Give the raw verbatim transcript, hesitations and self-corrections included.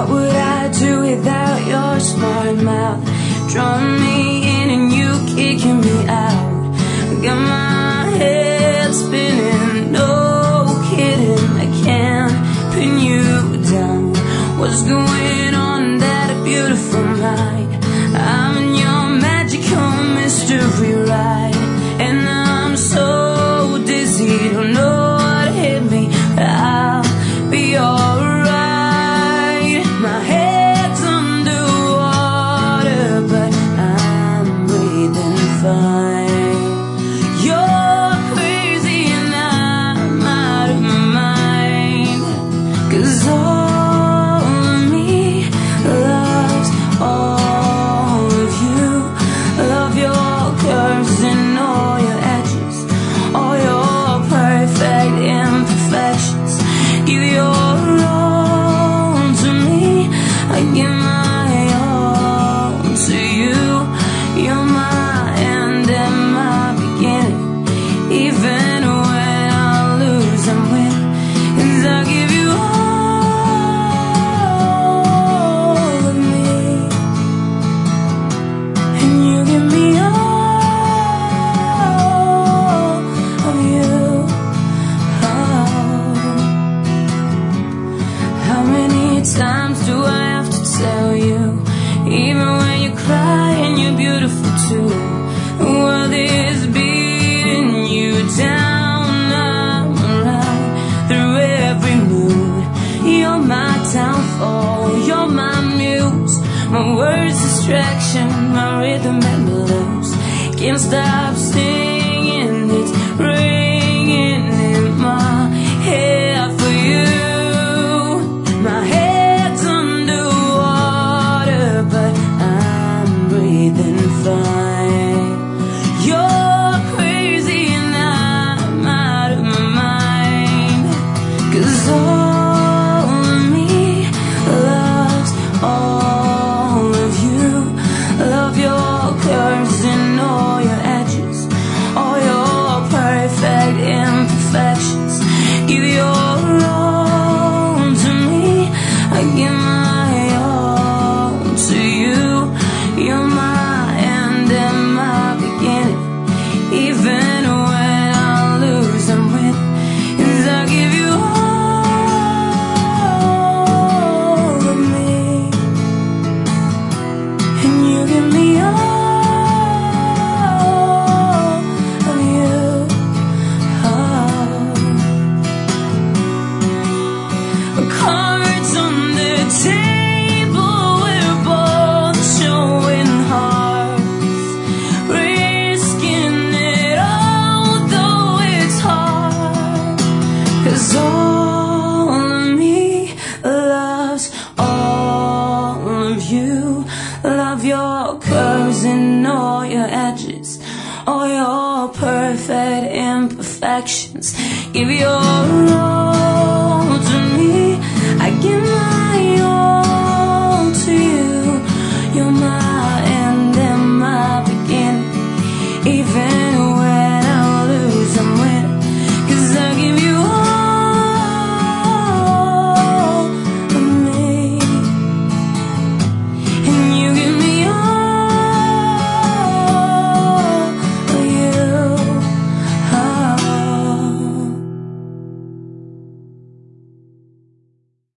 What would I do without your smart mouth? Drawing me in and you kicking me out. Got my head spinning, no kidding, I can't pin you down. What's going on in that beautiful mind? I'm in your magical mystery ride, and I'm so dizzy, don't know what hit me, but I'll be alright. My head's underwater, but I'm breathing fine. You're crazy and I'm out of my mind, 'cause all of me loves all of you. Love your curves and all your edges, all your perfect imperfections. Give your all to me, I give my all to you. You're my end and my beginning. Even when I lose, I'm winning, 'cause I give you all of me, and you give me all of you. Oh. How many times do I have to tell you, even when you cry and you're beautiful too, the world is beating you down. I'm around through every mood. You're my downfall, you're my muse, my words distraction, my rhythm and blues. Can't stop singing, it's ringing in my head for you. My head's underwater, but I'm breathing fine. You're crazy and I'm out of my mind, 'cause all of me loves all of you. Love your curves and all your edges, all your perfect imperfections. Give your all to me, I give my all to you. You're my end and my beginning. Even when I lose, I'm winning, 'cause I give you all of me, and you give me all of you. Oh. Cards on the table, we're both showing hearts, risking it all, though it's hard. 'Cause all of me loves all of you. Love your curves and all your edges, all your perfect imperfections. Give your all